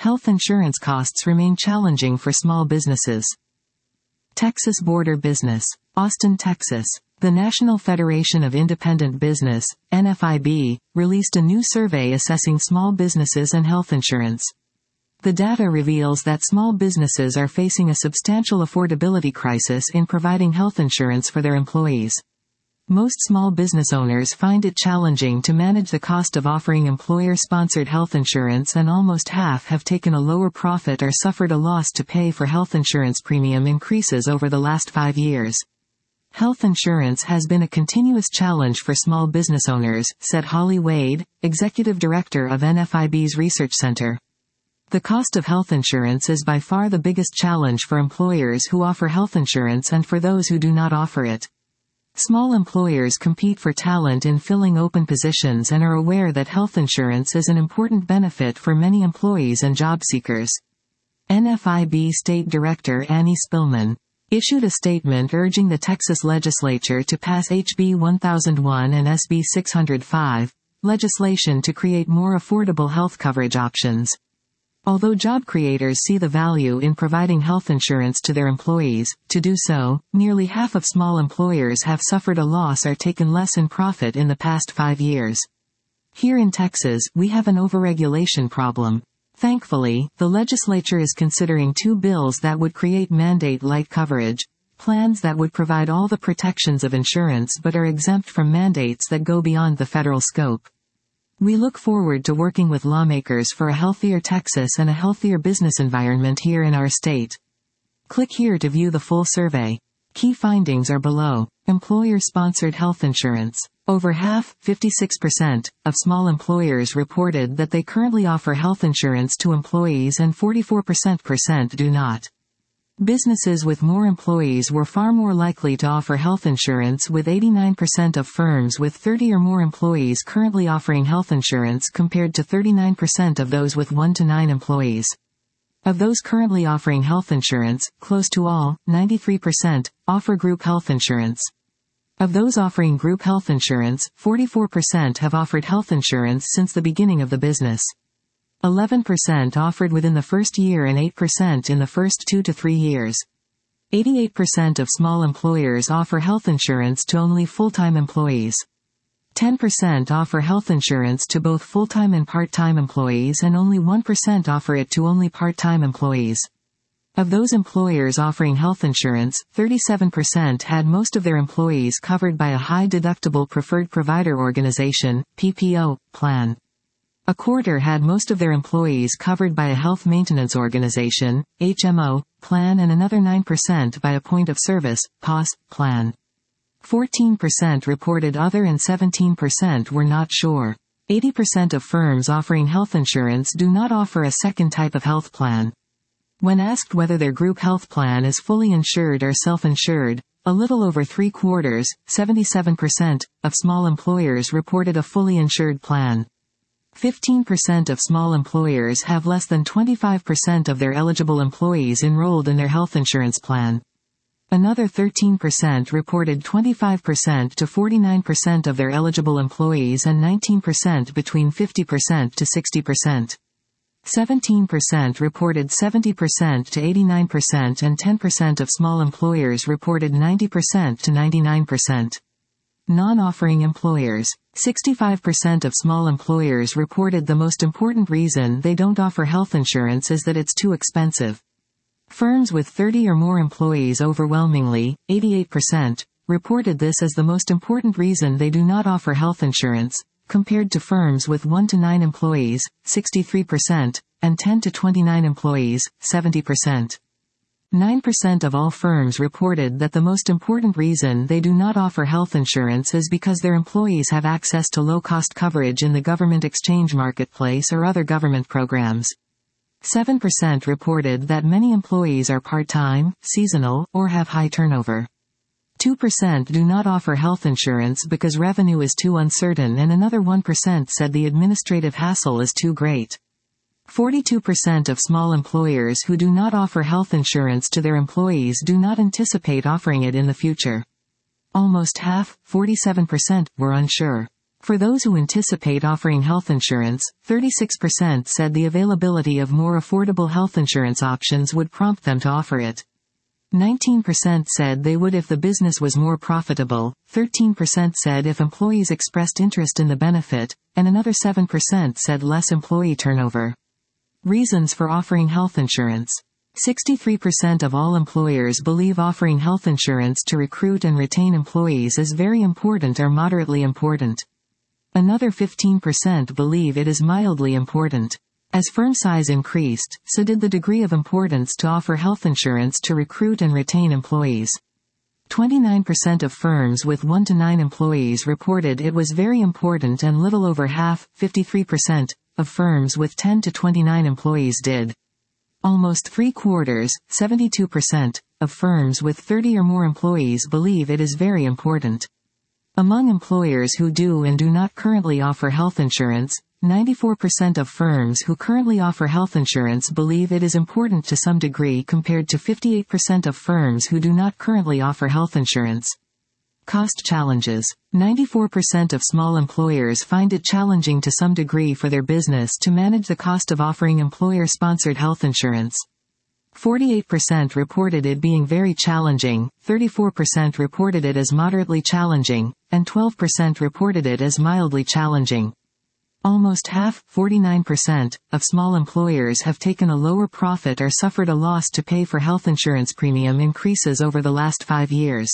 Health insurance costs remain challenging for small businesses. Texas Border Business. Austin, Texas. The National Federation of Independent Business, NFIB, released a new survey assessing small businesses and health insurance. The data reveals that small businesses are facing a substantial affordability crisis in providing health insurance for their employees. Most small business owners find it challenging to manage the cost of offering employer-sponsored health insurance, and almost half have taken a lower profit or suffered a loss to pay for health insurance premium increases over the last 5 years. Health insurance has been a continuous challenge for small business owners, said Holly Wade, Executive Director of NFIB's Research Center. The cost of health insurance is by far the biggest challenge for employers who offer health insurance and for those who do not offer it. Small employers compete for talent in filling open positions and are aware that health insurance is an important benefit for many employees and job seekers. NFIB State Director Annie Spillman issued a statement urging the Texas legislature to pass HB 1001 and SB 605, legislation to create more affordable health coverage options. Although job creators see the value in providing health insurance to their employees, to do so, nearly half of small employers have suffered a loss or taken less in profit in the past 5 years. Here in Texas, we have an overregulation problem. Thankfully, the legislature is considering 2 bills that would create mandate-like coverage, plans that would provide all the protections of insurance but are exempt from mandates that go beyond the federal scope. We look forward to working with lawmakers for a healthier Texas and a healthier business environment here in our state. Click here to view the full survey. Key findings are below. Employer-sponsored health insurance. Over half, 56%, of small employers reported that they currently offer health insurance to employees, and 44% do not. Businesses with more employees were far more likely to offer health insurance, with 89% of firms with 30 or more employees currently offering health insurance compared to 39% of those with 1 to 9 employees. Of those currently offering health insurance, close to all, 93%, offer group health insurance. Of those offering group health insurance, 44% have offered health insurance since the beginning of the business. 11% offered within the first year and 8% in the first 2 to 3 years. 88% of small employers offer health insurance to only full-time employees. 10% offer health insurance to both full-time and part-time employees, and only 1% offer it to only part-time employees. Of those employers offering health insurance, 37% had most of their employees covered by a high-deductible preferred provider organization, PPO, plan. A quarter had most of their employees covered by a health maintenance organization, HMO, plan, and another 9% by a point of service, POS, plan. 14% reported other and 17% were not sure. 80% of firms offering health insurance do not offer a second type of health plan. When asked whether their group health plan is fully insured or self-insured, a little over 3/4, 77%, of small employers reported a fully insured plan. 15% of small employers have less than 25% of their eligible employees enrolled in their health insurance plan. Another 13% reported 25% to 49% of their eligible employees, and 19% between 50% to 60%. 17% reported 70% to 89%, and 10% of small employers reported 90% to 99%. Non-offering employers. 65% of small employers reported the most important reason they don't offer health insurance is that it's too expensive. Firms with 30 or more employees, overwhelmingly, 88%, reported this as the most important reason they do not offer health insurance, compared to firms with 1 to 9 employees, 63%, and 10 to 29 employees, 70%. 9% of all firms reported that the most important reason they do not offer health insurance is because their employees have access to low-cost coverage in the government exchange marketplace or other government programs. 7% reported that many employees are part-time, seasonal, or have high turnover. 2% do not offer health insurance because revenue is too uncertain, and another 1% said the administrative hassle is too great. 42% of small employers who do not offer health insurance to their employees do not anticipate offering it in the future. Almost half, 47%, were unsure. For those who anticipate offering health insurance, 36% said the availability of more affordable health insurance options would prompt them to offer it. 19% said they would if the business was more profitable, 13% said if employees expressed interest in the benefit, and another 7% said less employee turnover. Reasons for offering health insurance. 63% of all employers believe offering health insurance to recruit and retain employees is very important or moderately important. Another 15% believe it is mildly important. As firm size increased, so did the degree of importance to offer health insurance to recruit and retain employees. 29% of firms with 1 to 9 employees reported it was very important, and little over half, 53%, of firms with 10 to 29 employees did. Almost 3/4, 72%, of firms with 30 or more employees believe it is very important. Among employers who do and do not currently offer health insurance, 94% of firms who currently offer health insurance believe it is important to some degree compared to 58% of firms who do not currently offer health insurance. Cost challenges. 94% of small employers find it challenging to some degree for their business to manage the cost of offering employer-sponsored health insurance. 48% reported it being very challenging, 34% reported it as moderately challenging, and 12% reported it as mildly challenging. Almost half, 49%, of small employers have taken a lower profit or suffered a loss to pay for health insurance premium increases over the last 5 years.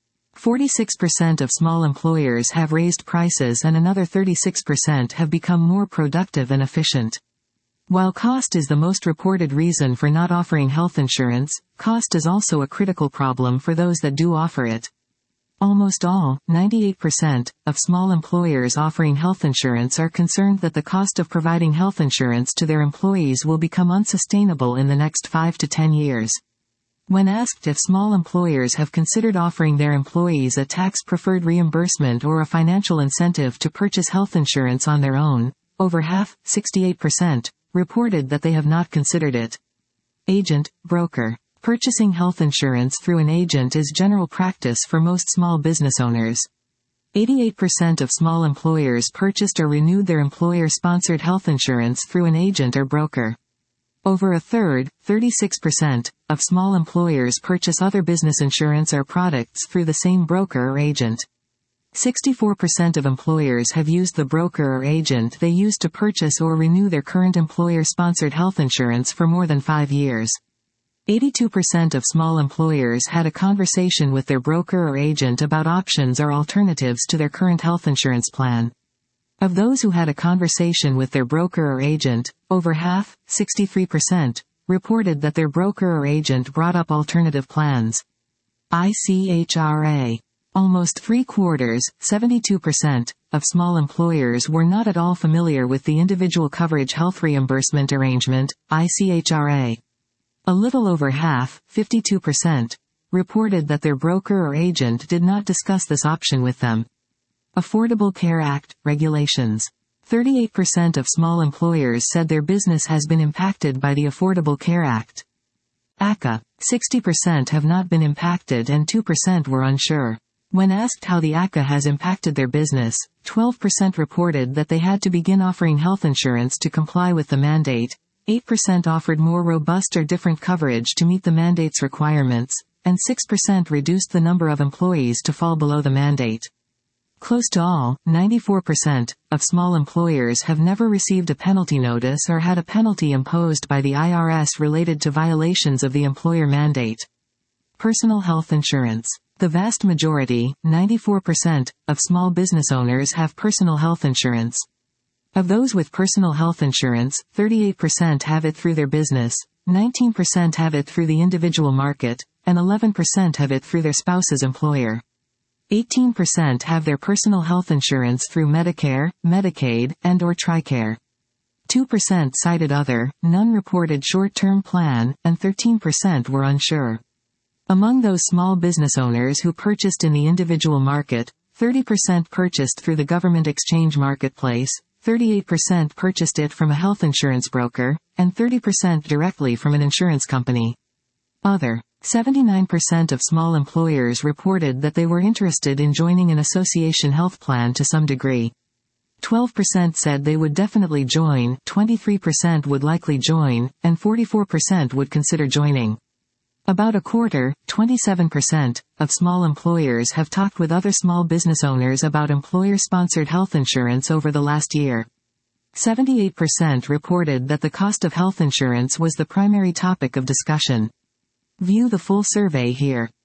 46% of small employers have raised prices, and another 36% have become more productive and efficient. While cost is the most reported reason for not offering health insurance, cost is also a critical problem for those that do offer it. Almost all, 98%, of small employers offering health insurance are concerned that the cost of providing health insurance to their employees will become unsustainable in the next 5 to 10 years. When asked if small employers have considered offering their employees a tax-preferred reimbursement or a financial incentive to purchase health insurance on their own, over half, 68%, reported that they have not considered it. Agent, broker. Purchasing health insurance through an agent is general practice for most small business owners. 88% of small employers purchased or renewed their employer-sponsored health insurance through an agent or broker. Over a third, 36%, of small employers purchase other business insurance or products through the same broker or agent. 64% of employers have used the broker or agent they used to purchase or renew their current employer-sponsored health insurance for more than 5 years. 82% of small employers had a conversation with their broker or agent about options or alternatives to their current health insurance plan. Of those who had a conversation with their broker or agent, over half, 63%, reported that their broker or agent brought up alternative plans. ICHRA. Almost 3/4, 72%, of small employers were not at all familiar with the Individual Coverage Health Reimbursement Arrangement, ICHRA. A little over half, 52%, reported that their broker or agent did not discuss this option with them. Affordable Care Act, regulations. 38% of small employers said their business has been impacted by the Affordable Care Act. ACA. 60% have not been impacted and 2% were unsure. When asked how the ACA has impacted their business, 12% reported that they had to begin offering health insurance to comply with the mandate, 8% offered more robust or different coverage to meet the mandate's requirements, and 6% reduced the number of employees to fall below the mandate. Close to all, 94%, of small employers have never received a penalty notice or had a penalty imposed by the IRS related to violations of the employer mandate. Personal health insurance. The vast majority, 94%, of small business owners have personal health insurance. Of those with personal health insurance, 38% have it through their business, 19% have it through the individual market, and 11% have it through their spouse's employer. 18% have their personal health insurance through Medicare, Medicaid, and/or TRICARE. 2% cited other, none reported short-term plan, and 13% were unsure. Among those small business owners who purchased in the individual market, 30% purchased through the government exchange marketplace, 38% purchased it from a health insurance broker, and 30% directly from an insurance company. Other. 79% of small employers reported that they were interested in joining an association health plan to some degree. 12% said they would definitely join, 23% would likely join, and 44% would consider joining. About a quarter, 27%, of small employers have talked with other small business owners about employer-sponsored health insurance over the last year. 78% reported that the cost of health insurance was the primary topic of discussion. View the full survey here.